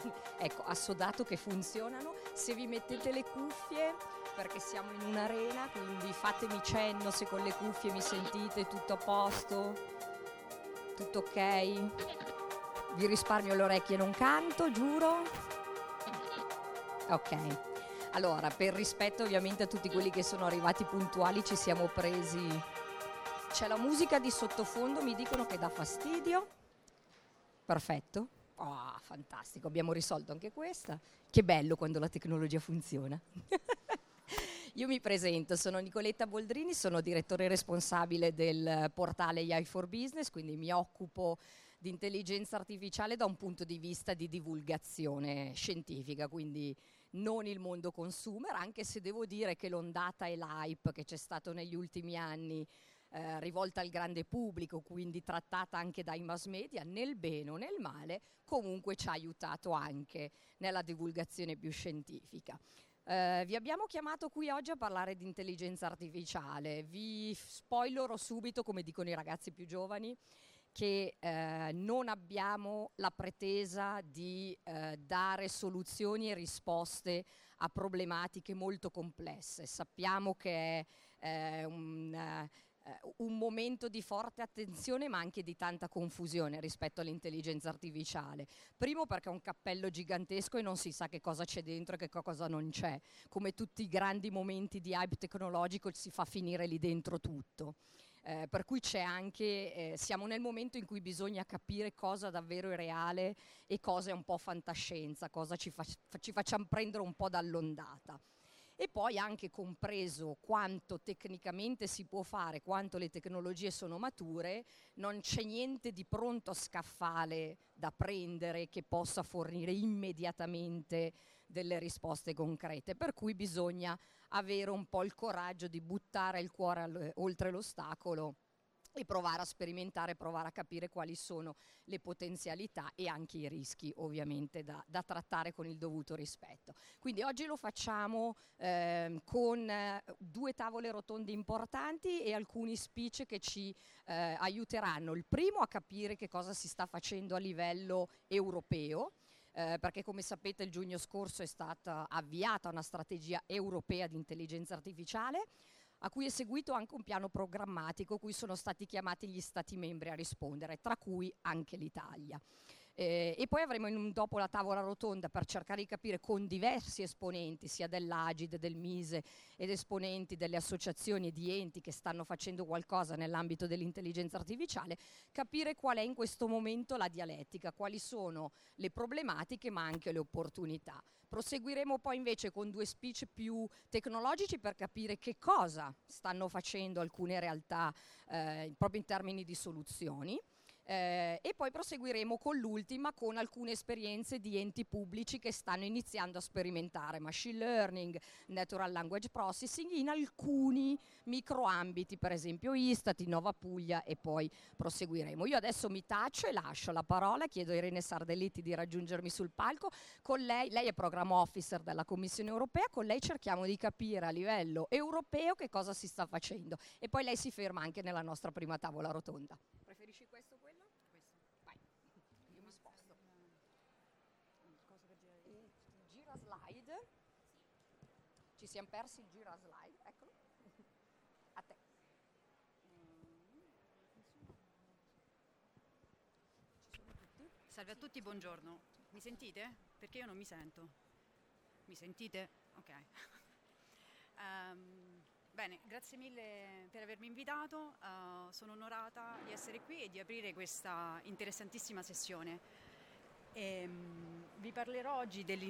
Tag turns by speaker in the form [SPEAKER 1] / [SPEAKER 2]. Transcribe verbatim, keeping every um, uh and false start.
[SPEAKER 1] Ecco, assodato che funzionano. Se vi mettete le cuffie, perché siamo in un'arena, quindi fatemi cenno se con le cuffie mi sentite, tutto a posto, tutto ok. Vi risparmio le orecchie, non canto, giuro. Ok. Allora, per rispetto ovviamente a tutti quelli che sono arrivati puntuali, ci siamo presi... C'è la musica di sottofondo, mi dicono che dà fastidio. Perfetto. Oh, fantastico, abbiamo risolto anche questa. Che bello quando la tecnologia funziona. Io mi presento, sono Nicoletta Boldrini, sono direttore responsabile del portale A I for Business, quindi mi occupo di intelligenza artificiale da un punto di vista di divulgazione scientifica, quindi non il mondo consumer, anche se devo dire che l'ondata e l'hype che c'è stato negli ultimi anni eh, rivolta al grande pubblico, quindi trattata anche dai mass media, nel bene o nel male, comunque ci ha aiutato anche nella divulgazione più scientifica. Uh, vi abbiamo chiamato qui oggi a parlare di intelligenza artificiale. Vi spoilerò subito, come dicono i ragazzi più giovani, che uh, non abbiamo la pretesa di uh, dare soluzioni e risposte a problematiche molto complesse. Sappiamo che è uh, un... Uh, un momento di forte attenzione ma anche di tanta confusione rispetto all'intelligenza artificiale. Primo perché è un cappello gigantesco e non si sa che cosa c'è dentro e che cosa non c'è. Come tutti i grandi momenti di hype tecnologico si fa finire lì dentro tutto. Eh, per cui c'è anche, eh, siamo nel momento in cui bisogna capire cosa davvero è reale e cosa è un po' fantascienza, cosa ci, fa- ci facciamo prendere un po' dall'ondata. E poi anche compreso quanto tecnicamente si può fare, quanto le tecnologie sono mature, non c'è niente di pronto scaffale da prendere che possa fornire immediatamente delle risposte concrete, per cui bisogna avere un po' il coraggio di buttare il cuore al, oltre l'ostacolo e provare a sperimentare, provare a capire quali sono le potenzialità e anche i rischi ovviamente da, da trattare con il dovuto rispetto. Quindi oggi lo facciamo eh, con eh, due tavole rotonde importanti e alcuni speech che ci eh, aiuteranno. Il primo a capire che cosa si sta facendo a livello europeo, eh, perché come sapete il giugno scorso è stata avviata una strategia europea di intelligenza artificiale, a cui è seguito anche un piano programmatico cui sono stati chiamati gli Stati membri a rispondere, tra cui anche l'Italia. Eh, e poi avremo in un, dopo la tavola rotonda per cercare di capire con diversi esponenti, sia dell'Agid, del Mise ed esponenti delle associazioni e di enti che stanno facendo qualcosa nell'ambito dell'intelligenza artificiale, capire qual è in questo momento la dialettica, quali sono le problematiche ma anche le opportunità. Proseguiremo poi invece con due speech più tecnologici per capire che cosa stanno facendo alcune realtà eh, proprio in termini di soluzioni. Eh, e poi proseguiremo con l'ultima, con alcune esperienze di enti pubblici che stanno iniziando a sperimentare machine learning, natural language processing in alcuni microambiti, per esempio Istat, Innova Puglia, e poi proseguiremo. Io adesso mi taccio e lascio la parola, chiedo a Irene Sardellitti di raggiungermi sul palco. Con lei, lei è Program Officer della Commissione Europea, con lei cerchiamo di capire a livello europeo che cosa si sta facendo e poi lei si ferma anche nella nostra prima tavola rotonda. Preferisci questo o quello? Questo. Vai. Io mi sposto. E gira slide. Ci siamo persi il gira slide, eccolo. A te.
[SPEAKER 2] Salve a tutti, buongiorno. Mi sentite? Perché io non mi sento. Mi sentite? Ok. um, bene, grazie mille per avermi invitato. Uh, sono onorata di essere qui e di aprire questa interessantissima sessione. E, um, vi parlerò oggi dell'intelligenza